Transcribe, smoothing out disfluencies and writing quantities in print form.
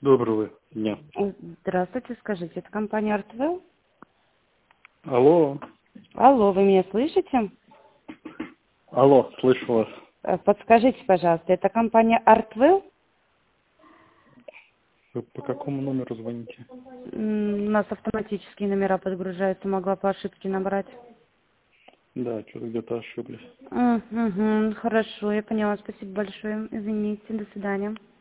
Доброго дня. Здравствуйте, скажите, это компания Artwell? Алло. Алло, вы меня слышите? Алло, слышу вас. Подскажите, пожалуйста, это компания Artwell? Вы по какому номеру звоните? У нас автоматические номера подгружаются, могла по ошибке набрать. Да, что-то где-то ошиблись. Угу, хорошо, я поняла, спасибо большое, извините, до свидания.